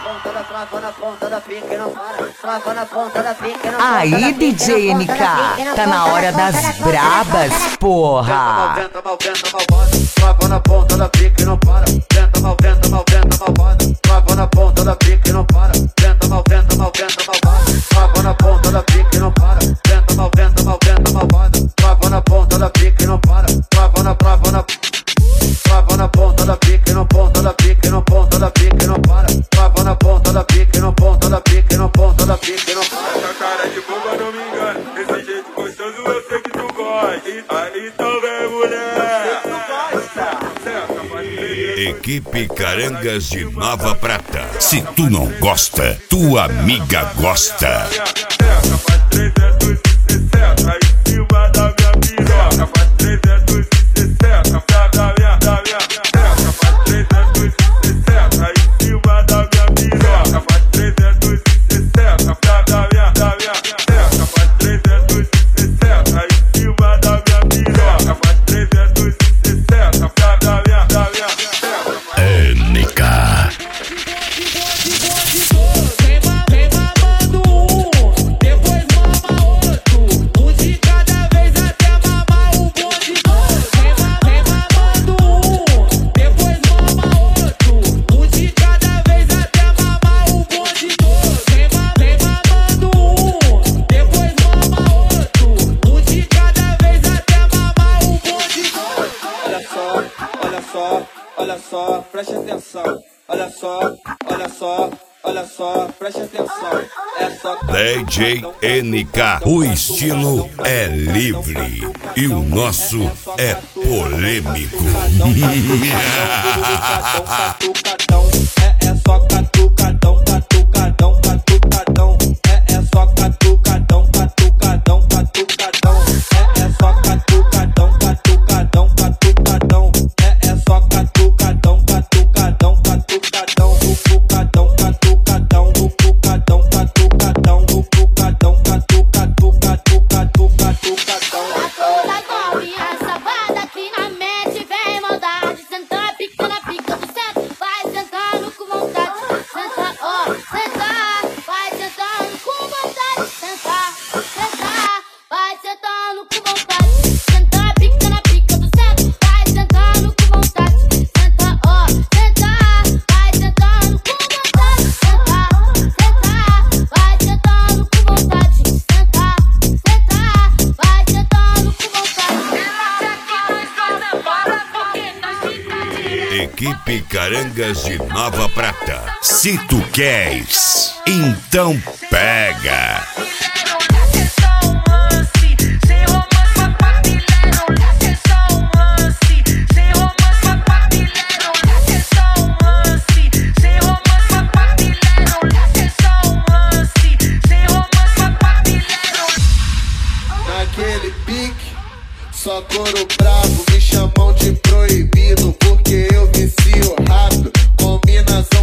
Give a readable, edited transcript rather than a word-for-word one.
Aí, DJ NK, tá na hora das brabas, porra. Trava na ponta da pica e não para. Venta malvada. Trava na ponta da pica e não para. Venta malvada. Trava na ponta da pica e não para. Venta malvada. Trava na ponta da pica e não para. Trava na ponta da pica e não ponta da pica e não ponta da pica e não para. Trava na ponta da pica e não ponta da pica e não ponta da pica e não para. Essa cara de boba não me engana. Esse jeito gostoso eu sei que tu gosta. Aí então vem, mulher. Equipe Carangas de Nova Prata. Se tu não gosta, tua amiga gosta. Preste atenção, olha só, preste atenção. É só DJ NK, o estilo é livre e o nosso é polêmico. É só catucadão. É só catucadão. É só catucadão. Equipe Carangas de Nova Prata. Se tu queres, então pega. Naquele pique, só couro bravo, me chamam de proibido, porque eu vicio rápido, combinação